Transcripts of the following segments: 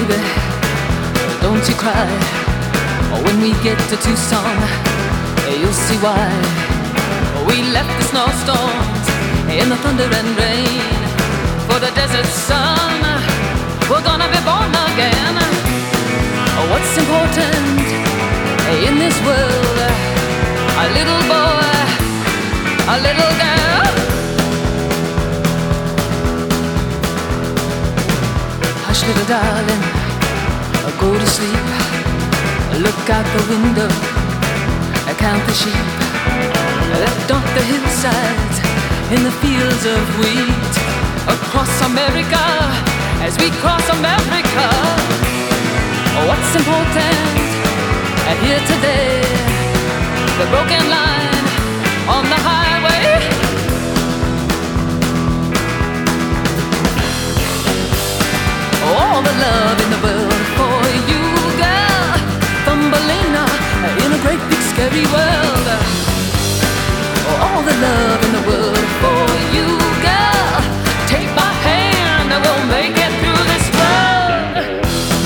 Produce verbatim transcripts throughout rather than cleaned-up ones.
baby, don't you cry. When we get to Tucson, you'll see why. We left the snowstorms in the thunder and rain for the desert sun. We're gonna be born again. What's important in this world? A little boy, a little girl. Hush, little darling, go to sleep. Look out the window, count the sheep. That dot the hillsides in the fields of wheat. Across America, as we cross America. What's important here today? The broken line on the highway. All the love in the world for you, girl. Thumbelina in a great big scary world. All the love in the world for you, girl. Take my hand and we'll make it through this world.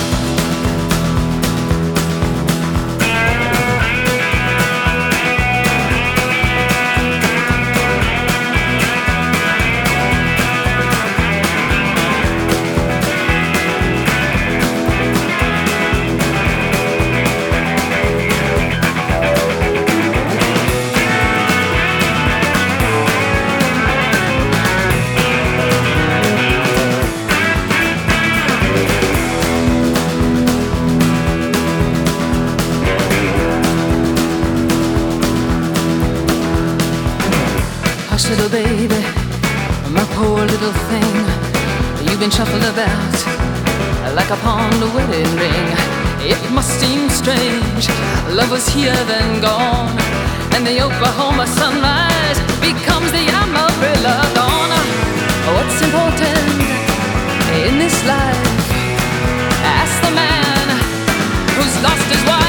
Little baby, my poor little thing, you've been shuffled about like a pawn wedding ring. It must seem strange, love was here then gone, and the Oklahoma sunrise becomes the Amarillo dawn. What's important in this life? Ask the man who's lost his wife.